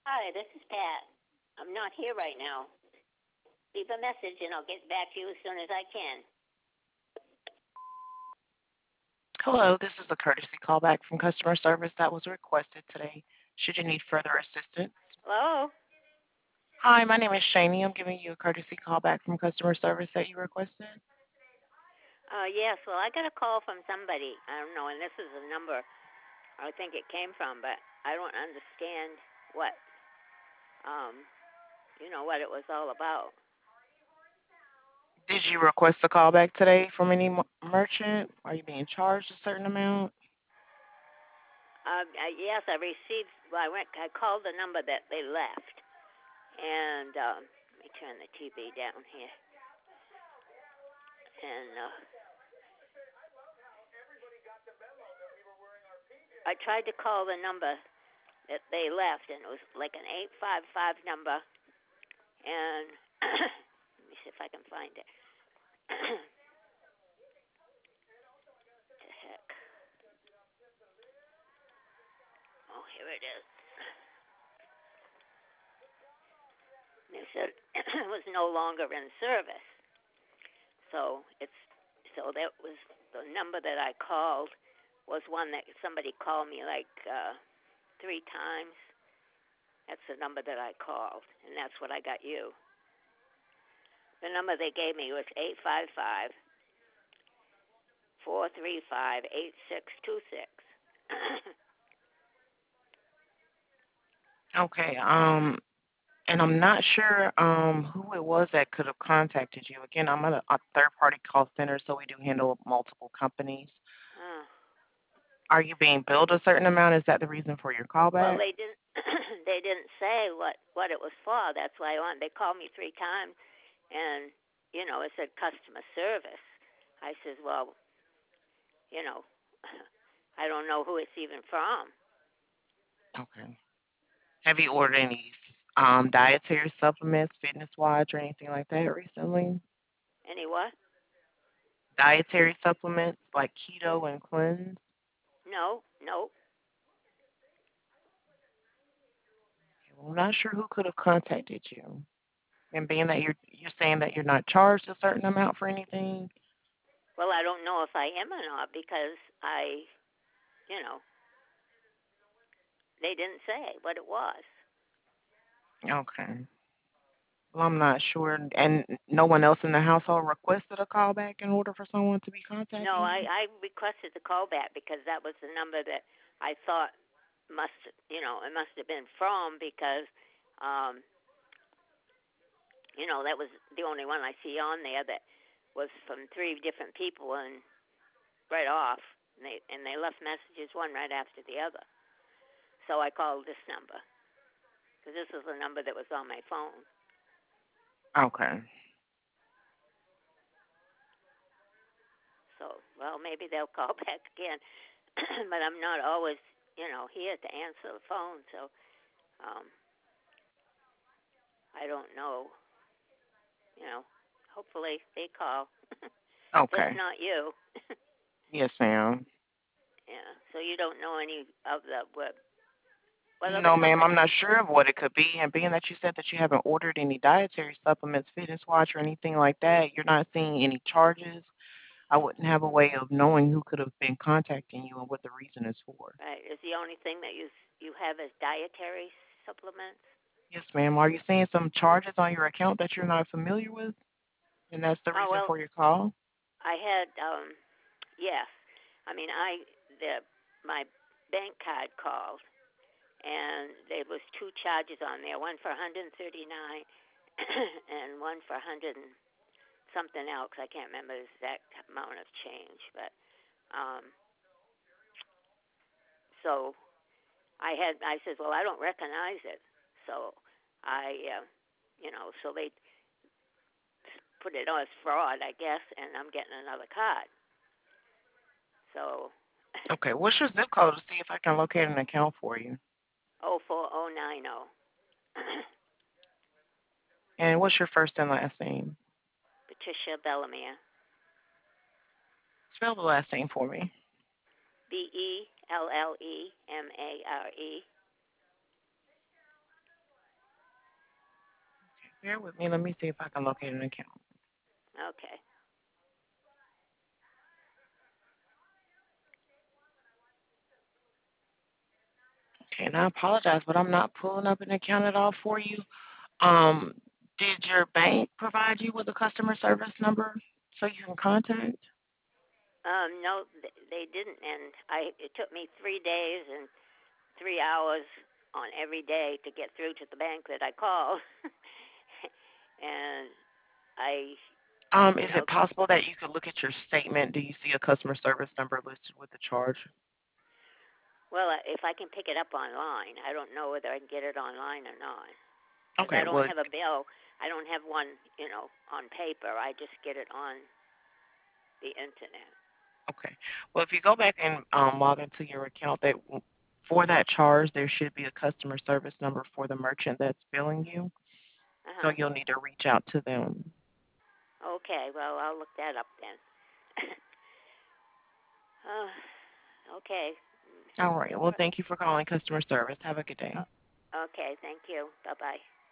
Hi, this is Pat. I'm not here right now. Leave a message and I'll get back to you as soon as I can. Hello, this is a courtesy callback from customer service that was requested today. Should you need further assistance? Hello? Hi, my name is Shani. I'm giving you a courtesy callback from customer service that you requested. Yes, well, I got a call from somebody. I don't know, and this is a number I think it came from, but I don't understand what, um, what it was all about. Did you request a callback today from any merchant? Are you being charged a certain amount? Yes, I received, well, I called the number that they left, and, let me turn the TV down here. And, I tried to call the number that they left, and it was like an 855 number, and let me see if I can find it. The heck? Oh, here it is. They said it was no longer in service. So that was the number that I called was one that somebody called me like 3 times. That's the number that I called, and that's what I got you. The number they gave me was 855-435-8626. Okay, and I'm not sure who it was that could have contacted you. Again, I'm at a third party call center, so we do handle multiple companies. Oh. Are you being billed a certain amount? Is that the reason for your Well, callback? they didn't. They didn't say what it was for. That's why I want. They called me 3 times, and it said customer service. I says, well, you know, I don't know who it's even from. Okay. Have you ordered any dietary supplements, Fitness Watch, or anything like that recently? Any what? Dietary supplements like keto and cleanse. No, no. Well, I'm not sure who could have contacted you. And being that you're saying that you're not charged a certain amount for anything. Well, I don't know if I am or not because you know, they didn't say what it was. Okay. Well, I'm not sure. And no one else in the household requested a call back in order for someone to be No, contacting you? I requested the call back because that was the number that I thought must, it must have been from because, um, that was the only one I see on there that was from 3 different people and right off, and they left messages one right after the other. So I called this number because this was the number that was on my phone. Okay. So well, maybe they'll call back again, but I'm not always, here to answer the phone. So um, I don't know. You know, hopefully they call. Just Okay. not you. Yes, ma'am. Yeah. So you don't know any of the what other No, ma'am, I'm company? not sure of what it could be. And being that you said that you haven't ordered any dietary supplements, Fitness Watch, or anything like that, you're not seeing any charges. I wouldn't have a way of knowing who could have been contacting you and what the reason is for. Right. Is the only thing that you have as dietary supplements? Yes, ma'am. Are you seeing some charges on your account that you're not familiar with? And that's the Oh reason well, for your call? I had yes. I mean the my bank card called and there was 2 charges on there, one for 139 and one for 100 and something else. I can't remember the exact amount of change, but um so I said, "Well, I don't recognize it." So I so they put it on as fraud, I guess, and I'm getting another card. So Okay, what's your zip code to see if I can locate an account for you? 04090. And what's your first and last name? Patricia Bellamere. Spell the last name for me. Bellemare. Bear with me. Let me see if I can locate an account. Okay. Okay, and I apologize, but I'm not pulling up an account at all for you. Um, did your bank provide you with a customer service number so you can contact? No, they didn't, and it took me 3 days and 3 hours on every day to get through to the bank that I called, and I, you Is know, it possible that you could look at your statement? Do you see a customer service number listed with the charge? well, if I can pick it up online, I don't know whether I can get it online or not, because Okay, I don't well, have a bill. I don't have one, on paper. I just get it on the internet. okay. Well, if you go back and log into your account, for that charge, there should be a customer service number for the merchant that's billing you. Uh So huh. you'll need to reach out to them. Okay, well, I'll look that up then. uh, okay. All right. All Well, right. thank you for calling customer service. Have a good day. Okay, thank you. Bye bye.